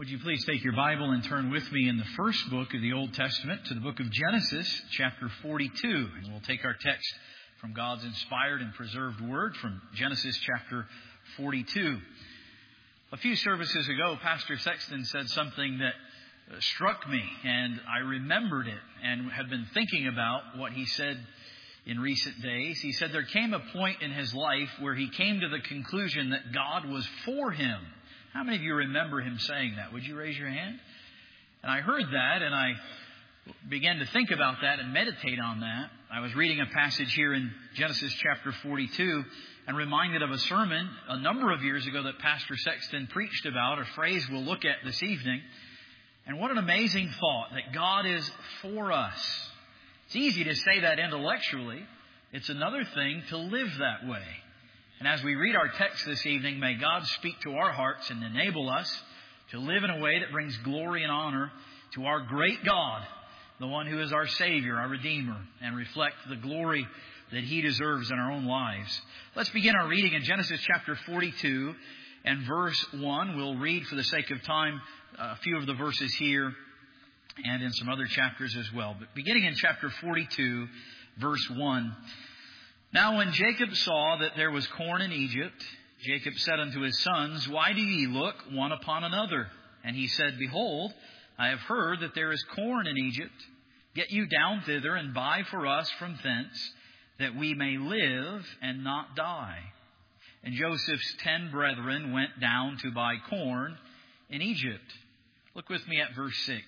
Would you please take your Bible and turn with me in the first book of the Old Testament to the book of Genesis, chapter 42. And we'll take our text from God's inspired and preserved Word from Genesis chapter 42. A few services ago, Pastor Sexton said something that struck me, and I remembered it and have been thinking about what he said in recent days. He said there came a point in his life where he came to the conclusion that God was for him. How many of you remember him saying that? Would you raise your hand? And I heard that, and I began to think about that and meditate on that. I was reading a passage here in Genesis chapter 42 and reminded of a sermon a number of years ago that Pastor Sexton preached about, a phrase we'll look at this evening. And what an amazing thought that God is for us. It's easy to say that intellectually. It's another thing to live that way. And as we read our text this evening, may God speak to our hearts and enable us to live in a way that brings glory and honor to our great God, the one who is our Savior, our Redeemer, and reflect the glory that He deserves in our own lives. Let's begin our reading in Genesis chapter 42 and verse 1. We'll read for the sake of time a few of the verses here and in some other chapters as well. But beginning in chapter 42, verse 1. Now when Jacob saw that there was corn in Egypt, Jacob said unto his sons, Why do ye look one upon another? And he said, Behold, I have heard that there is corn in Egypt. Get you down thither and buy for us from thence, that we may live and not die. And Joseph's 10 brethren went down to buy corn in Egypt. Look with me at verse 6.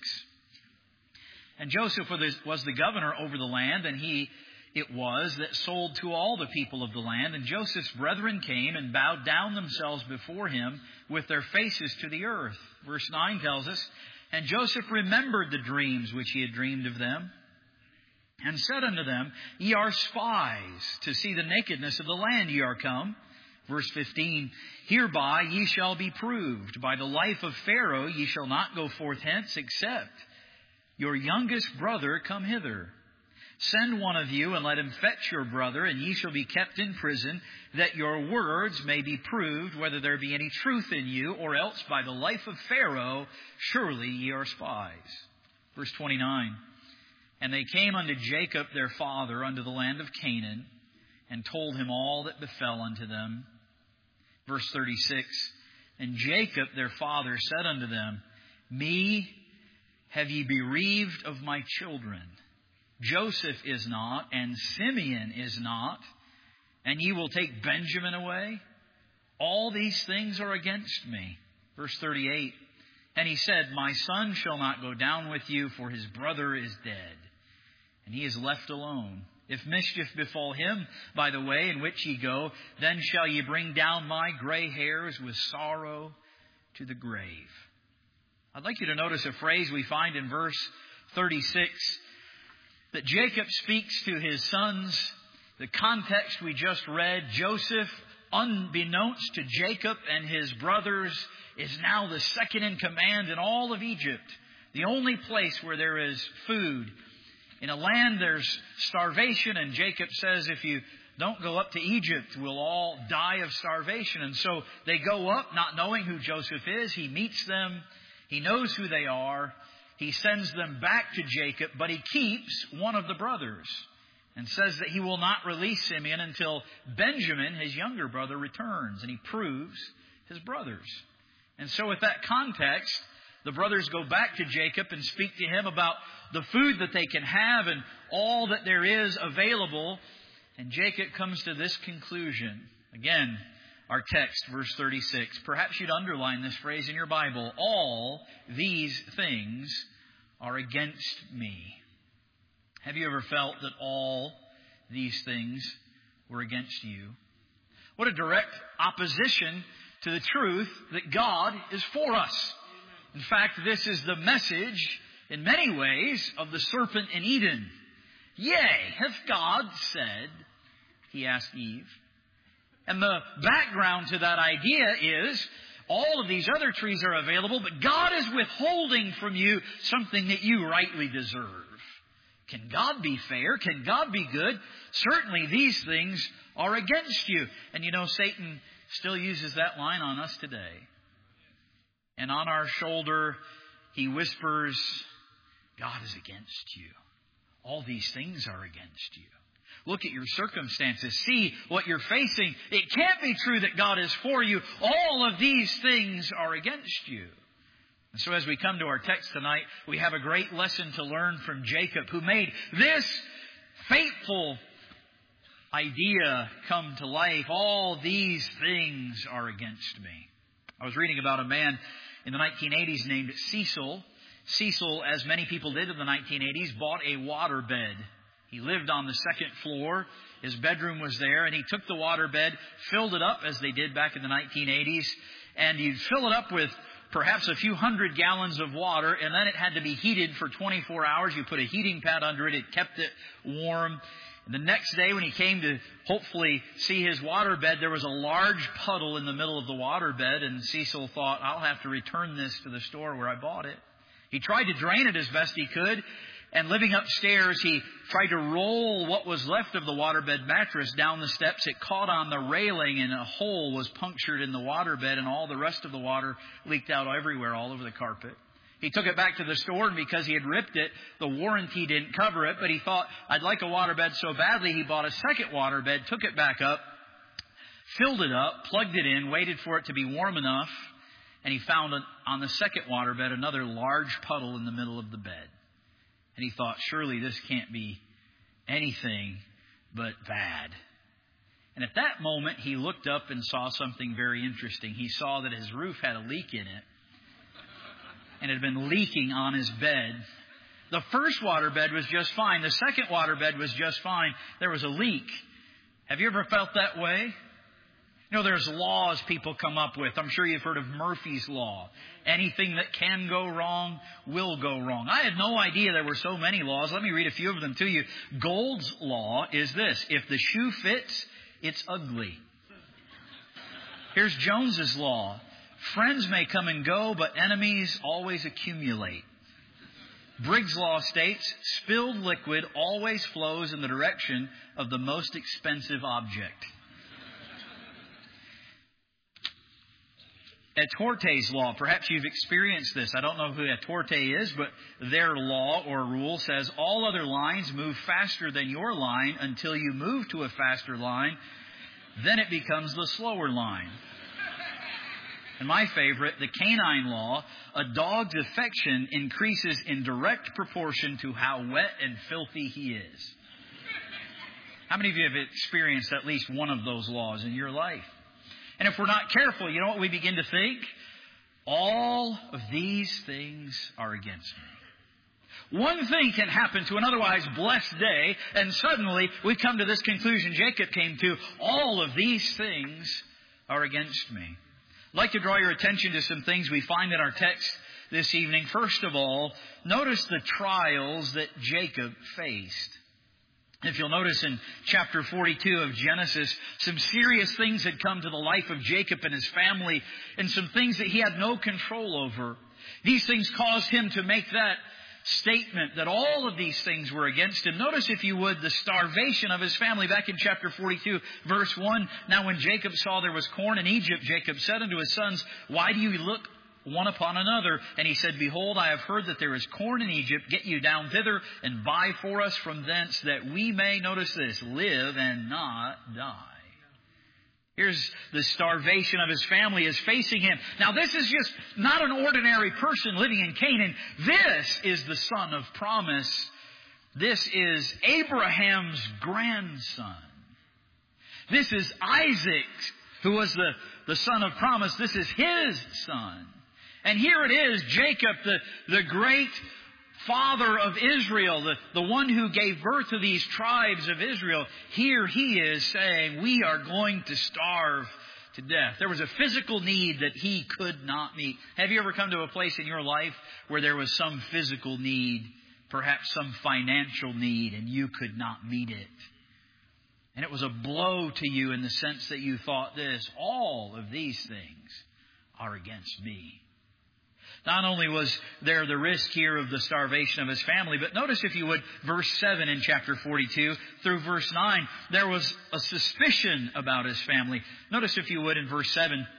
And Joseph was the governor over the land, and it was that sold to all the people of the land. And Joseph's brethren came and bowed down themselves before him with their faces to the earth. Verse 9 tells us, And Joseph remembered the dreams which he had dreamed of them, and said unto them, Ye are spies, to see the nakedness of the land ye are come. Verse 15, Hereby ye shall be proved. By the life of Pharaoh ye shall not go forth hence, except your youngest brother come hither. Send one of you, and let him fetch your brother, and ye shall be kept in prison, that your words may be proved, whether there be any truth in you, or else by the life of Pharaoh, surely ye are spies. Verse 29, And they came unto Jacob their father unto the land of Canaan, and told him all that befell unto them. Verse 36, And Jacob their father said unto them, Me have ye bereaved of my children. Joseph is not, and Simeon is not, and ye will take Benjamin away? All these things are against me. Verse 38, And he said, My son shall not go down with you, for his brother is dead, and he is left alone. If mischief befall him by the way in which ye go, then shall ye bring down my gray hairs with sorrow to the grave. I'd like you to notice a phrase we find in verse 36, that Jacob speaks to his sons. The context we just read, Joseph, unbeknownst to Jacob and his brothers, is now the second in command in all of Egypt. The only place where there is food. In a land there's starvation, and Jacob says, if you don't go up to Egypt, we'll all die of starvation. And so they go up not knowing who Joseph is. He meets them. He knows who they are. He sends them back to Jacob, but he keeps one of the brothers and says that he will not release Simeon until Benjamin, his younger brother, returns, and he proves his brothers. And so with that context, the brothers go back to Jacob and speak to him about the food that they can have and all that there is available. And Jacob comes to this conclusion. Again, our text, verse 36. Perhaps you'd underline this phrase in your Bible. All these things are against me. Have you ever felt that all these things were against you? What a direct opposition to the truth that God is for us. In fact, this is the message, in many ways, of the serpent in Eden. Yea, hath God said, he asked Eve. And the background to that idea is all of these other trees are available, but God is withholding from you something that you rightly deserve. Can God be fair? Can God be good? Certainly these things are against you. And you know, Satan still uses that line on us today. And on our shoulder, He whispers, God is against you. All these things are against you. Look at your circumstances. See what you're facing. It can't be true that God is for you. All of these things are against you. And so as we come to our text tonight, we have a great lesson to learn from Jacob, who made this fateful idea come to life. All these things are against me. I was reading about a man in the 1980s named Cecil. Cecil, as many people did in the 1980s, bought a waterbed. He lived on the second floor. His bedroom was there, and he took the waterbed, filled it up as they did back in the 1980s, and he'd fill it up with perhaps a few hundred gallons of water, and then it had to be heated for 24 hours. You put a heating pad under it. It kept it warm. And the next day when he came to hopefully see his waterbed, there was a large puddle in the middle of the waterbed, and Cecil thought, I'll have to return this to the store where I bought it. He tried to drain it as best he could, and living upstairs, he tried to roll what was left of the waterbed mattress down the steps. It caught on the railing, and a hole was punctured in the waterbed, and all the rest of the water leaked out everywhere, all over the carpet. He took it back to the store, and because he had ripped it, the warranty didn't cover it. But he thought, I'd like a waterbed so badly, he bought a second waterbed, took it back up, filled it up, plugged it in, waited for it to be warm enough, and he found on the second waterbed another large puddle in the middle of the bed. And he thought, surely this can't be anything but bad. And at that moment, he looked up and saw something very interesting. He saw that his roof had a leak in it, and it had been leaking on his bed. The first waterbed was just fine. The second waterbed was just fine. There was a leak. Have you ever felt that way? You know, there's laws people come up with. I'm sure you've heard of Murphy's Law. Anything that can go wrong will go wrong. I had no idea there were so many laws. Let me read a few of them to you. Gould's Law is this: if the shoe fits, it's ugly. Here's Jones's Law. Friends may come and go, but enemies always accumulate. Briggs' Law states, spilled liquid always flows in the direction of the most expensive object. Etorte's Law. Perhaps you've experienced this. I don't know who Etorte is, but their law or rule says all other lines move faster than your line until you move to a faster line. Then it becomes the slower line. And my favorite, the Canine Law. A dog's affection increases in direct proportion to how wet and filthy he is. How many of you have experienced at least one of those laws in your life? And if we're not careful, you know what we begin to think? All of these things are against me. One thing can happen to an otherwise blessed day, and suddenly we come to this conclusion Jacob came to. All of these things are against me. I'd like to draw your attention to some things we find in our text this evening. First of all, notice the trials that Jacob faced. If you'll notice in chapter 42 of Genesis, some serious things had come to the life of Jacob and his family, and some things that he had no control over. These things caused him to make that statement that all of these things were against him. Notice, if you would, the starvation of his family back in chapter 42, verse 1. Now when Jacob saw there was corn in Egypt, Jacob said unto his sons, why do you look one upon another? And he said, behold, I have heard that there is corn in Egypt. Get you down thither and buy for us from thence, that we may, notice this, live and not die. Here's the starvation of his family is facing him. Now this is just not an ordinary person living in Canaan. This is the son of promise. This is Abraham's grandson. This is Isaac, who was the son of promise. This is his son. And here it is, Jacob, the great father of Israel, the one who gave birth to these tribes of Israel. Here he is saying, we are going to starve to death. There was a physical need that he could not meet. Have you ever come to a place in your life where there was some physical need, perhaps some financial need, and you could not meet it? And it was a blow to you in the sense that you thought this, all of these things are against me. Not only was there the risk here of the starvation of his family, but notice, if you would, verse 7 in chapter 42 through verse 9, there was a suspicion about his family. Notice, if you would, in verse 7,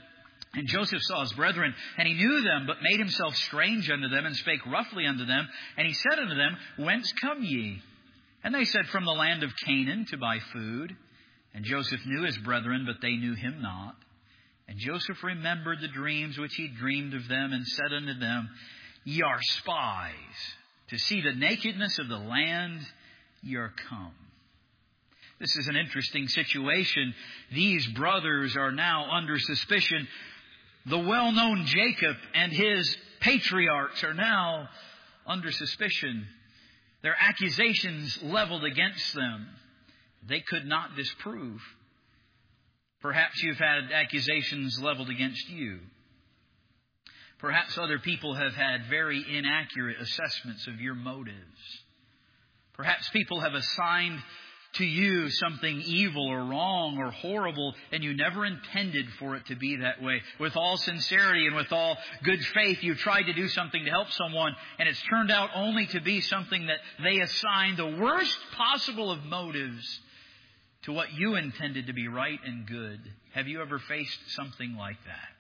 And Joseph saw his brethren, and he knew them, but made himself strange unto them, and spake roughly unto them. And he said unto them, Whence come ye? And they said, From the land of Canaan, to buy food. And Joseph knew his brethren, but they knew him not. And Joseph remembered the dreams which he dreamed of them, and said unto them, Ye are spies, to see the nakedness of the land ye are come. This is an interesting situation. These brothers are now under suspicion. The well-known Jacob and his patriarchs are now under suspicion. Their accusations leveled against them, they could not disprove. Perhaps you've had accusations leveled against you. Perhaps other people have had very inaccurate assessments of your motives. Perhaps people have assigned to you something evil or wrong or horrible, and you never intended for it to be that way. With all sincerity and with all good faith, you tried to do something to help someone, and it's turned out only to be something that they assigned the worst possible of motives to what you intended to be right and good. Have you ever faced something like that?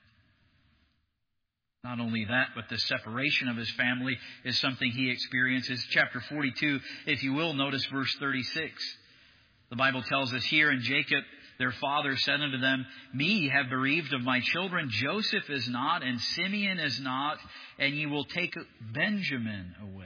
Not only that, but the separation of his family is something he experiences. Chapter 42, if you will, notice verse 36. The Bible tells us here, And Jacob, their father, said unto them, Me ye have bereaved of my children. Joseph is not, and Simeon is not, and ye will take Benjamin away.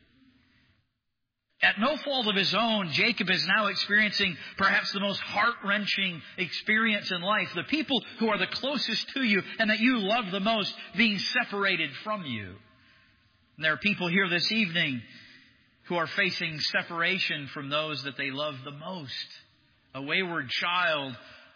At no fault of his own, Jacob is now experiencing perhaps the most heart-wrenching experience in life. The people who are the closest to you and that you love the most being separated from you. And there are people here this evening who are facing separation from those that they love the most. A wayward child,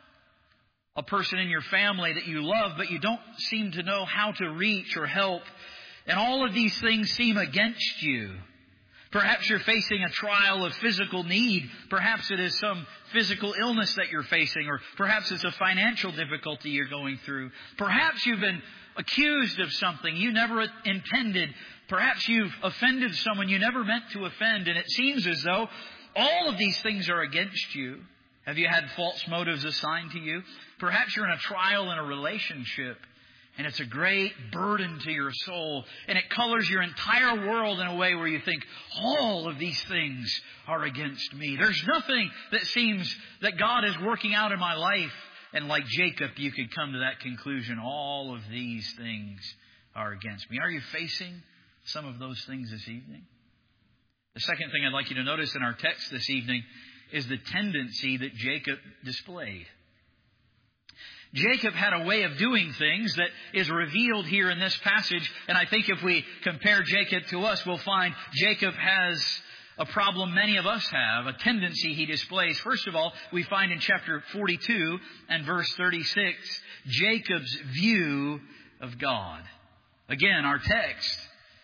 a person in your family that you love, but you don't seem to know how to reach or help. And all of these things seem against you. Perhaps you're facing a trial of physical need. Perhaps it is some physical illness that you're facing, or perhaps it's a financial difficulty you're going through. Perhaps you've been accused of something you never intended. Perhaps you've offended someone you never meant to offend, and it seems as though all of these things are against you. Have you had false motives assigned to you? Perhaps you're in a trial in a relationship, and it's a great burden to your soul, and it colors your entire world in a way where you think, all of these things are against me. There's nothing that seems that God is working out in my life. And like Jacob, you could come to that conclusion, all of these things are against me. Are you facing some of those things this evening? The second thing I'd like you to notice in our text this evening is the tendency that Jacob displayed. Jacob had a way of doing things that is revealed here in this passage. And I think if we compare Jacob to us, we'll find Jacob has a problem many of us have, a tendency he displays. First of all, we find in chapter 42 and verse 36, Jacob's view of God. Again, our text,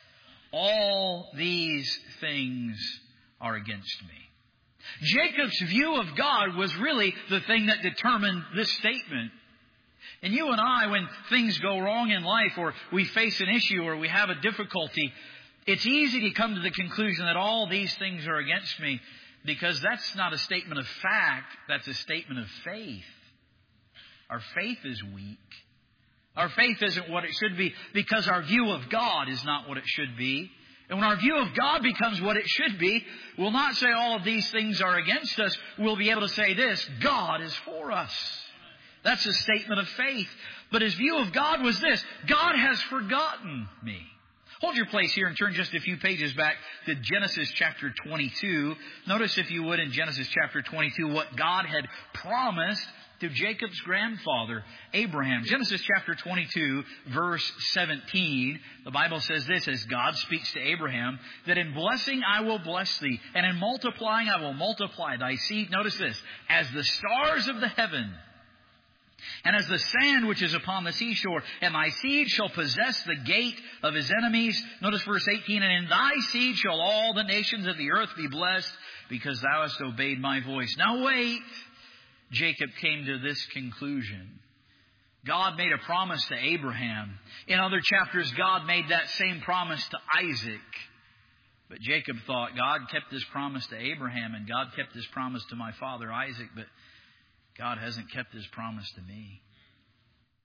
all these things are against me. Jacob's view of God was really the thing that determined this statement. And you and I, when things go wrong in life, or we face an issue, or we have a difficulty, it's easy to come to the conclusion that all these things are against me, because that's not a statement of fact, that's a statement of faith. Our faith is weak. Our faith isn't what it should be because our view of God is not what it should be. And when our view of God becomes what it should be, we'll not say all of these things are against us. We'll be able to say this, God is for us. That's a statement of faith. But his view of God was this, God has forgotten me. Hold your place here and turn just a few pages back to Genesis chapter 22. Notice, if you would, in Genesis chapter 22, what God had promised to Jacob's grandfather, Abraham. Genesis chapter 22, verse 17, the Bible says this, as God speaks to Abraham, that in blessing I will bless thee, and in multiplying I will multiply thy seed. Notice this, as the stars of the heaven, and as the sand which is upon the seashore, and thy seed shall possess the gate of his enemies. Notice verse 18, and in thy seed shall all the nations of the earth be blessed, because thou hast obeyed my voice. Now wait. Jacob came to this conclusion. God made a promise to Abraham. In other chapters, God made that same promise to Isaac. But Jacob thought God kept this promise to Abraham, and God kept this promise to my father Isaac, but God hasn't kept his promise to me.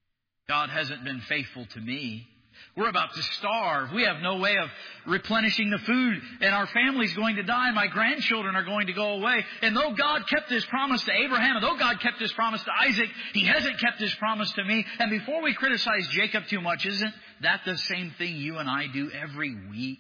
God hasn't been faithful to me. We're about to starve. We have no way of replenishing the food, and our family's going to die. My grandchildren are going to go away. And though God kept His promise to Abraham, and though God kept His promise to Isaac, He hasn't kept His promise to me. And before we criticize Jacob too much, isn't that the same thing you and I do every week?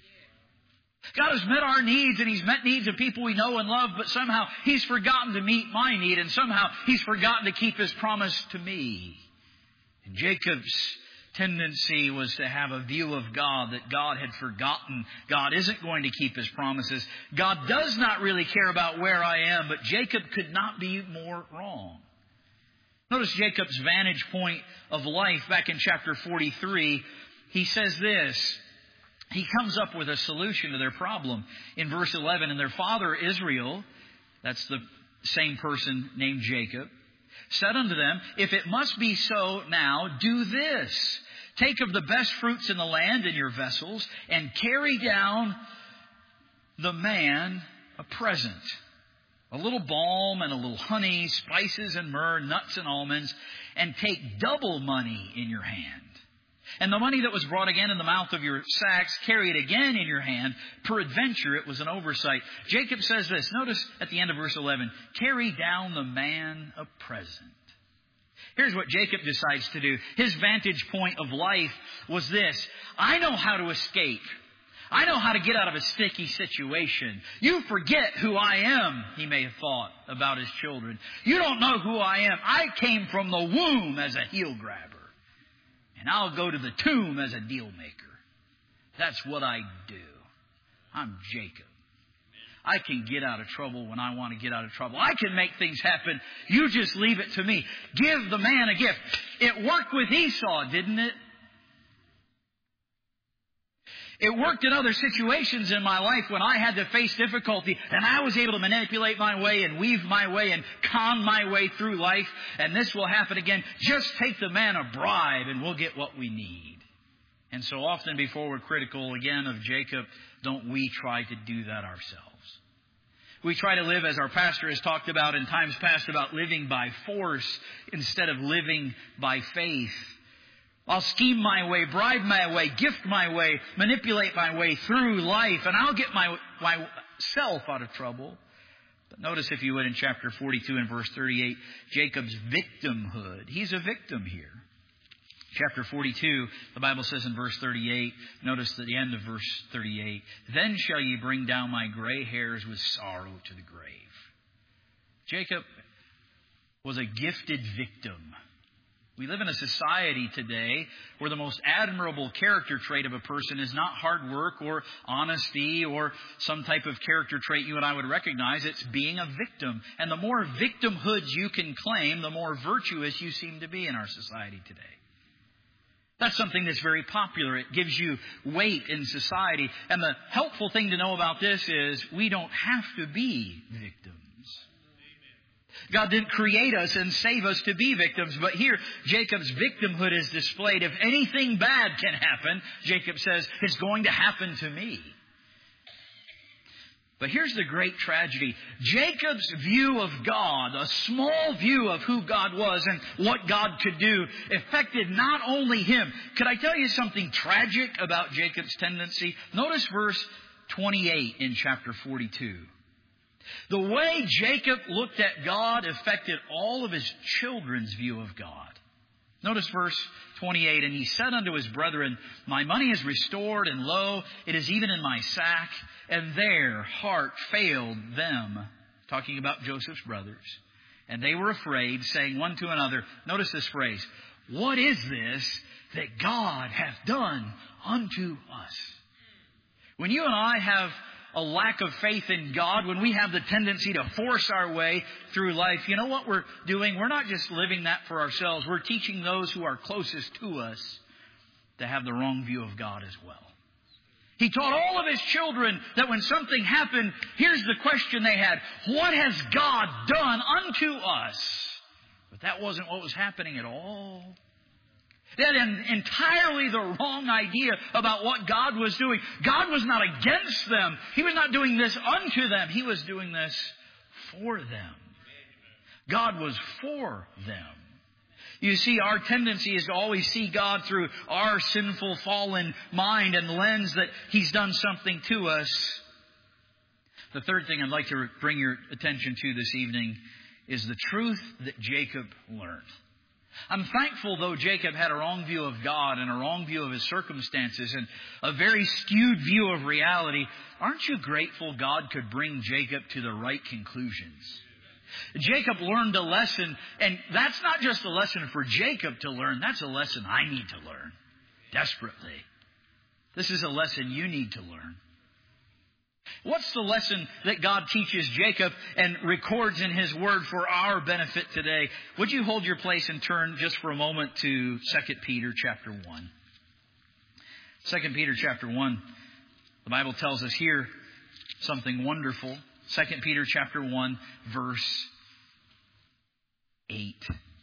God has met our needs, and He's met needs of people we know and love, but somehow He's forgotten to meet my need, and somehow He's forgotten to keep His promise to me. And Jacob's tendency was to have a view of God that God had forgotten. God isn't going to keep His promises. God does not really care about where I am, but Jacob could not be more wrong. Notice Jacob's vantage point of life back in chapter 43. He says this. He comes up with a solution to their problem in verse 11. And their father Israel, that's the same person named Jacob, said unto them, if it must be so now, do this. Take of the best fruits in the land in your vessels, and carry down the man a present. A little balm and a little honey, spices and myrrh, nuts and almonds, and take double money in your hand. And the money that was brought again in the mouth of your sacks, carry it again in your hand. Peradventure, it was an oversight. Jacob says this. Notice at the end of verse 11. Carry down the man a present. Here's what Jacob decides to do. His vantage point of life was this. I know how to escape. I know how to get out of a sticky situation. You forget who I am, he may have thought about his children. You don't know who I am. I came from the womb as a heel grabber. And I'll go to the tomb as a deal maker. That's what I do. I'm Jacob. I can get out of trouble when I want to get out of trouble. I can make things happen. You just leave it to me. Give the man a gift. It worked with Esau, didn't it? It worked in other situations in my life when I had to face difficulty and I was able to manipulate my way and weave my way and con my way through life. And this will happen again. Just take the man a bribe and we'll get what we need. And so often before we're critical again of Jacob, don't we try to do that ourselves? We try to live, as our pastor has talked about in times past, about living by force instead of living by faith. I'll scheme my way, bribe my way, gift my way, manipulate my way through life, and I'll get myself out of trouble. But notice, if you would, in chapter 42 and verse 38, Jacob's victimhood. He's a victim here. Chapter 42, the Bible says in verse 38, notice at the end of verse 38, then shall ye bring down my gray hairs with sorrow to the grave. Jacob was a gifted victim. We live in a society today where the most admirable character trait of a person is not hard work or honesty or some type of character trait you and I would recognize. It's being a victim. And the more victimhoods you can claim, the more virtuous you seem to be in our society today. That's something that's very popular. It gives you weight in society. And the helpful thing to know about this is we don't have to be victims. God didn't create us and save us to be victims. But here, Jacob's victimhood is displayed. If anything bad can happen, Jacob says, it's going to happen to me. But here's the great tragedy. Jacob's view of God, a small view of who God was and what God could do, affected not only him. Could I tell you something tragic about Jacob's tendency? Notice verse 28 in chapter 42. The way Jacob looked at God affected all of his children's view of God. Notice verse 28, and he said unto his brethren, my money is restored, and lo, it is even in my sack. And their heart failed them, talking about Joseph's brothers. And they were afraid, saying one to another, notice this phrase, what is this that God hath done unto us? When you and I have a lack of faith in God, when we have the tendency to force our way through life, you know what we're doing? We're not just living that for ourselves. We're teaching those who are closest to us to have the wrong view of God as well. He taught all of his children that when something happened, here's the question they had. What has God done unto us? But that wasn't what was happening at all. They had entirely the wrong idea about what God was doing. God was not against them. He was not doing this unto them. He was doing this for them. God was for them. You see, our tendency is to always see God through our sinful, fallen mind and lens that He's done something to us. The third thing I'd like to bring your attention to this evening is the truth that Jacob learned. I'm thankful, though Jacob had a wrong view of God and a wrong view of his circumstances and a very skewed view of reality, aren't you grateful God could bring Jacob to the right conclusions? Jacob learned a lesson, and that's not just a lesson for Jacob to learn, that's a lesson I need to learn desperately. This is a lesson you need to learn. What's the lesson that God teaches Jacob and records in His Word for our benefit today? Would you hold your place and turn just for a moment to 2 Peter chapter 1. 2 Peter chapter 1, the Bible tells us here something wonderful. 2 Peter chapter 1, verse 8.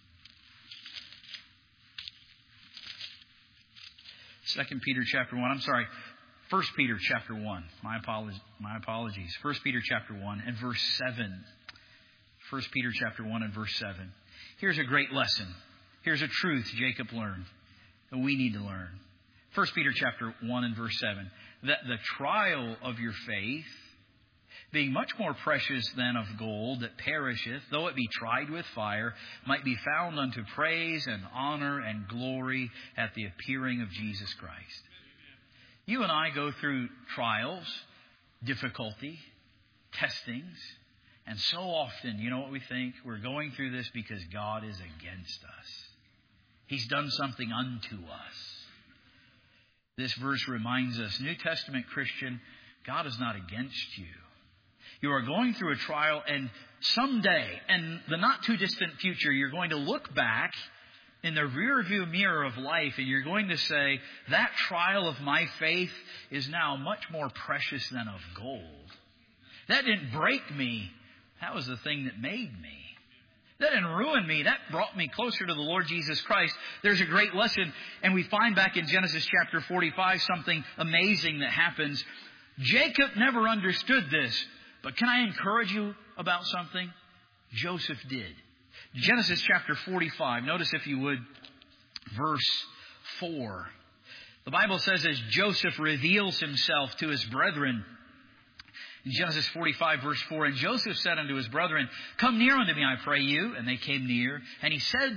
2 Peter chapter 1, 1 Peter chapter 1. My apologies. 1 Peter chapter 1 and verse 7. 1 Peter chapter 1 and verse 7. Here's a great lesson. Here's a truth Jacob learned that we need to learn. 1 Peter chapter 1 and verse 7. That the trial of your faith, being much more precious than of gold that perisheth, though it be tried with fire, might be found unto praise and honor and glory at the appearing of Jesus Christ. You and I go through trials, difficulty, testings, and so often, you know what we think? We're going through this because God is against us. He's done something unto us. This verse reminds us, New Testament Christian, God is not against you. You are going through a trial, and someday, in the not too distant future, you're going to look back in the rearview mirror of life, and you're going to say, that trial of my faith is now much more precious than of gold. That didn't break me. That was the thing that made me. That didn't ruin me. That brought me closer to the Lord Jesus Christ. There's a great lesson, and we find back in Genesis chapter 45 something amazing that happens. Jacob never understood this, but can I encourage you about something? Joseph did. Genesis chapter 45, notice if you would, verse 4. The Bible says as Joseph reveals himself to his brethren, in Genesis 45 verse 4, and Joseph said unto his brethren, come near unto me, I pray you. And they came near, and he said,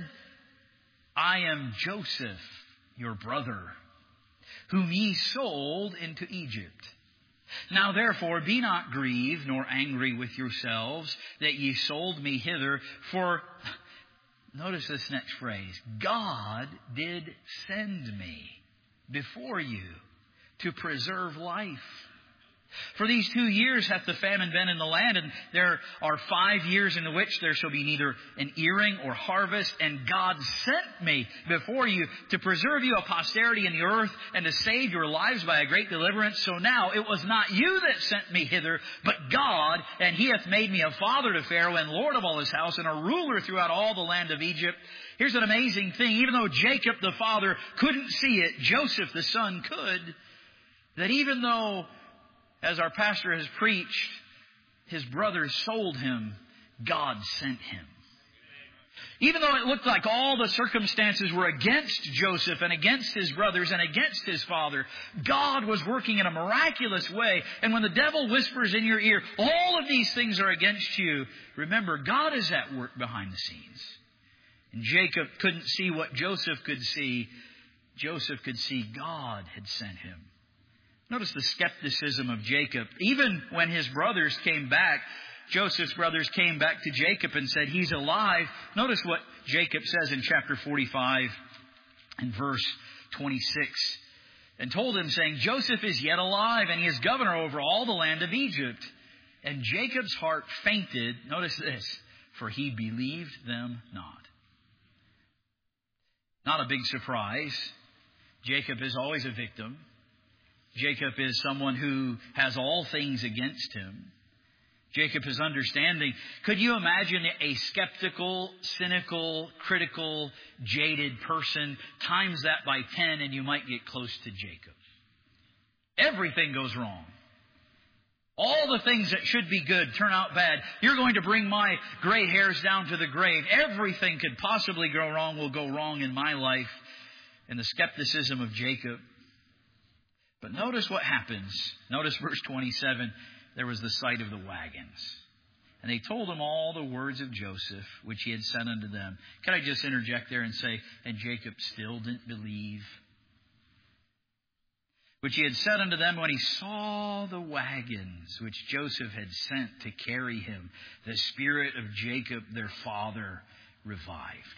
I am Joseph, your brother, whom ye sold into Egypt. Now therefore be not grieved nor angry with yourselves that ye sold me hither, for, notice this next phrase, God did send me before you to preserve life. For these 2 years hath the famine been in the land, and there are 5 years in which there shall be neither an earing or harvest. And God sent me before you to preserve you a posterity in the earth, and to save your lives by a great deliverance. So now it was not you that sent me hither, but God, and He hath made me a father to Pharaoh, and Lord of all his house, and a ruler throughout all the land of Egypt. Here's an amazing thing. Even though Jacob the father couldn't see it, Joseph the son could. That even though, as our pastor has preached, his brothers sold him, God sent him. Even though it looked like all the circumstances were against Joseph and against his brothers and against his father, God was working in a miraculous way. And when the devil whispers in your ear, all of these things are against you, remember, God is at work behind the scenes. And Jacob couldn't see what Joseph could see. Joseph could see God had sent him. Notice the skepticism of Jacob. Even when his brothers came back, Joseph's brothers came back to Jacob and said, he's alive. Notice what Jacob says in chapter 45 and verse 26. And told him, saying, Joseph is yet alive, and he is governor over all the land of Egypt. And Jacob's heart fainted, notice this, for he believed them not. Not a big surprise. Jacob is always a victim. Jacob is someone who has all things against him. Jacob is understanding. Could you imagine a skeptical, cynical, critical, jaded person? Times that by 10 and you might get close to Jacob. Everything goes wrong. All the things that should be good turn out bad. You're going to bring my gray hairs down to the grave. Everything could possibly go wrong will go wrong in my life. And the skepticism of Jacob. But notice what happens. Notice verse 27. There was the sight of the wagons. And they told him all the words of Joseph, which he had said unto them. Can I just interject there and say, and Jacob still didn't believe? Which he had said unto them when he saw the wagons which Joseph had sent to carry him. The spirit of Jacob, their father, revived.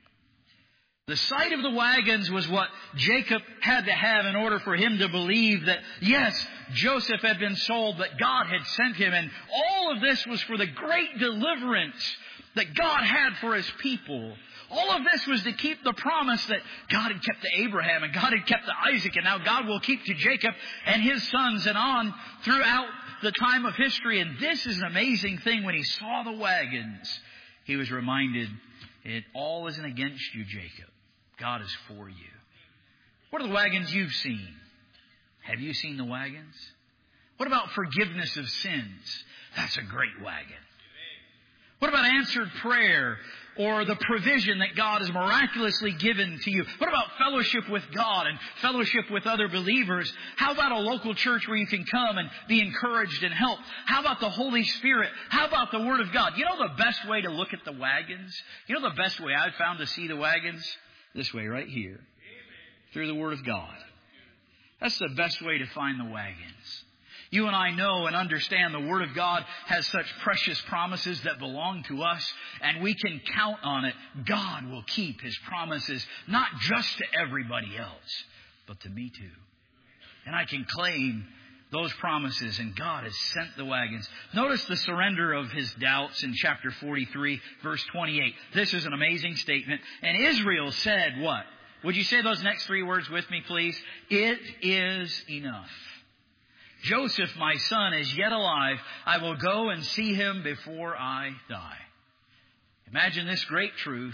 The sight of the wagons was what Jacob had to have in order for him to believe that, yes, Joseph had been sold, but God had sent him. And all of this was for the great deliverance that God had for His people. All of this was to keep the promise that God had kept to Abraham and God had kept to Isaac, and now God will keep to Jacob and his sons and on throughout the time of history. And this is an amazing thing. When he saw the wagons, he was reminded, it all isn't against you, Jacob. God is for you. What are the wagons you've seen? Have you seen the wagons? What about forgiveness of sins? That's a great wagon. What about answered prayer or the provision that God has miraculously given to you? What about fellowship with God and fellowship with other believers? How about a local church where you can come and be encouraged and helped? How about the Holy Spirit? How about the Word of God? You know the best way to look at the wagons? You know the best way I've found to see the wagons? This way right here. Through the Word of God. That's the best way to find the wagons. You and I know and understand the Word of God has such precious promises that belong to us, and we can count on it. God will keep His promises, not just to everybody else, but to me too. And I can claim those promises, and God has sent the wagons. Notice the surrender of his doubts in chapter 43, verse 28. This is an amazing statement. And Israel said what? Would you say those next three words with me, please? It is enough. Joseph, my son, is yet alive. I will go and see him before I die. Imagine this great truth.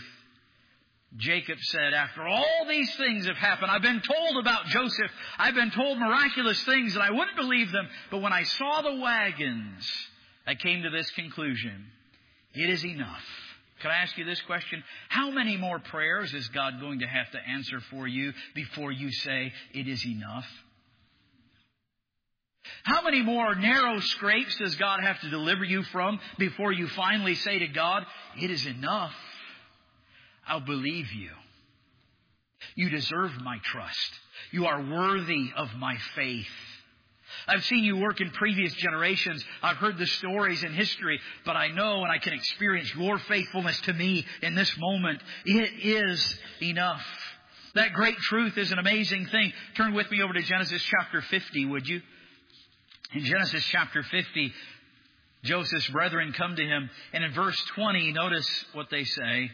Jacob said, after all these things have happened, I've been told about Joseph. I've been told miraculous things and I wouldn't believe them. But when I saw the wagons, I came to this conclusion. It is enough. Can I ask you this question? How many more prayers is God going to have to answer for you before you say, it is enough? How many more narrow scrapes does God have to deliver you from before you finally say to God, it is enough? I'll believe you. You deserve my trust. You are worthy of my faith. I've seen you work in previous generations. I've heard the stories in history, but I know and I can experience your faithfulness to me in this moment. It is enough. That great truth is an amazing thing. Turn with me over to Genesis chapter 50, would you? In Genesis chapter 50, Joseph's brethren come to him, and in verse 20, notice what they say.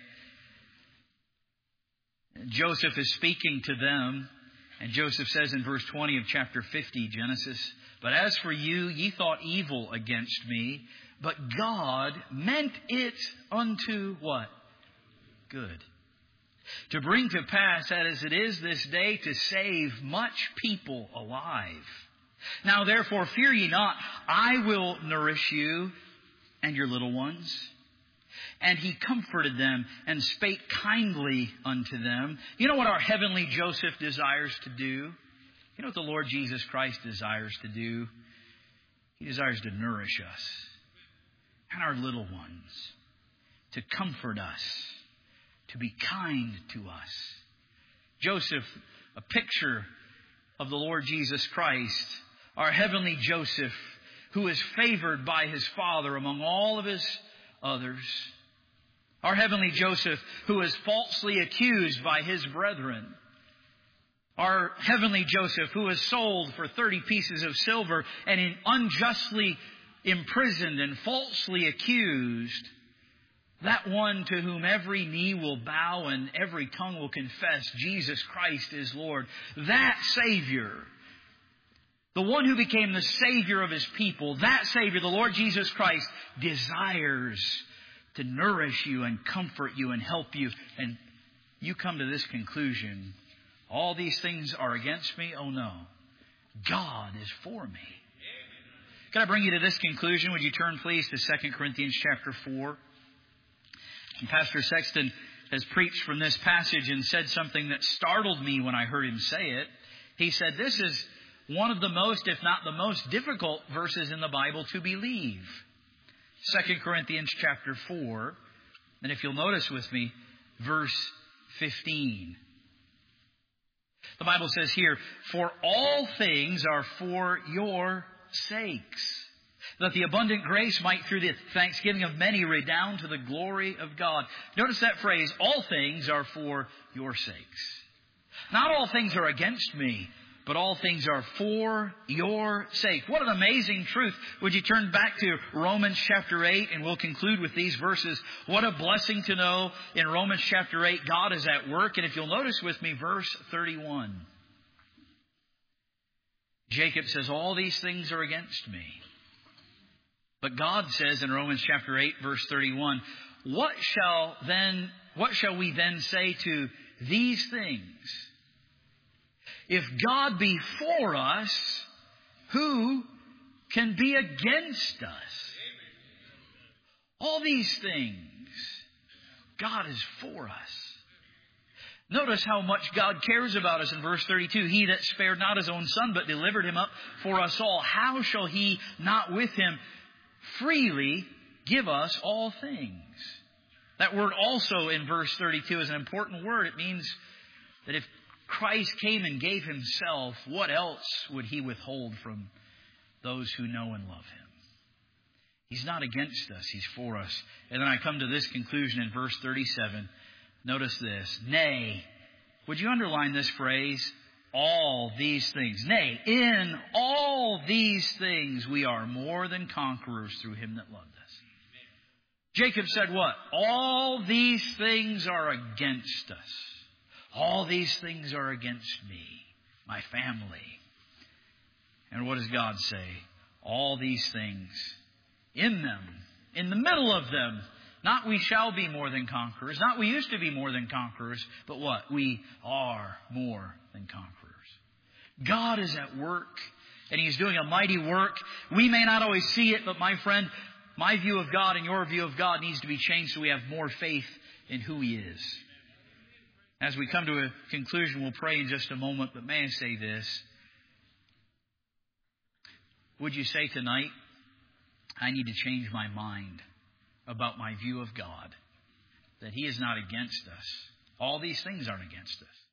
Joseph is speaking to them, and Joseph says in verse 20 of chapter 50, Genesis, but as for you, ye thought evil against me, but God meant it unto what? Good. To bring to pass that as it is this day, to save much people alive. Now therefore fear ye not, I will nourish you and your little ones. And he comforted them and spake kindly unto them. You know what our heavenly Joseph desires to do? You know what the Lord Jesus Christ desires to do? He desires to nourish us and our little ones, to comfort us, to be kind to us. Joseph, a picture of the Lord Jesus Christ, our heavenly Joseph, who is favored by his Father among all of his others. Our heavenly Joseph, who is falsely accused by his brethren. Our heavenly Joseph, who is sold for 30 pieces of silver and unjustly imprisoned and falsely accused. That one to whom every knee will bow and every tongue will confess Jesus Christ is Lord. That Savior, the one who became the Savior of His people, that Savior, the Lord Jesus Christ, desires to nourish you and comfort you and help you. And you come to this conclusion, all these things are against me? Oh no. God is for me. Can I bring you to this conclusion? Would you turn, please, to 2 Corinthians chapter 4? And Pastor Sexton has preached from this passage and said something that startled me when I heard him say it. He said, this is one of the most, if not the most difficult verses in the Bible to believe. 2 Corinthians chapter 4. And if you'll notice with me, verse 15. The Bible says here, for all things are for your sakes, that the abundant grace might through the thanksgiving of many redound to the glory of God. Notice that phrase, all things are for your sakes. Not all things are against me, but all things are for your sake. What an amazing truth. Would you turn back to Romans chapter 8 and we'll conclude with these verses. What a blessing to know in Romans chapter 8 God is at work. And if you'll notice with me verse 31. Jacob says, all these things are against me. But God says in Romans chapter 8 verse 31, what shall we then say to these things? If God be for us, who can be against us? All these things, God is for us. Notice how much God cares about us in verse 32. He that spared not his own Son, but delivered him up for us all, how shall he not with him freely give us all things? That word also in verse 32 is an important word. It means that if Christ came and gave himself, what else would he withhold from those who know and love him? He's not against us, he's for us. And then I come to this conclusion in verse 37. Notice this. Nay, would you underline this phrase? All these things. Nay, in all these things we are more than conquerors through him that loved us. Jacob said what? All these things are against us. All these things are against me, my family. And what does God say? All these things, in them, in the middle of them, not we shall be more than conquerors, not we used to be more than conquerors, but what? We are more than conquerors. God is at work, and He's doing a mighty work. We may not always see it, but my friend, my view of God and your view of God needs to be changed so we have more faith in who He is. As we come to a conclusion, we'll pray in just a moment, but may I say this? Would you say tonight, I need to change my mind about my view of God, that He is not against us. All these things aren't against us.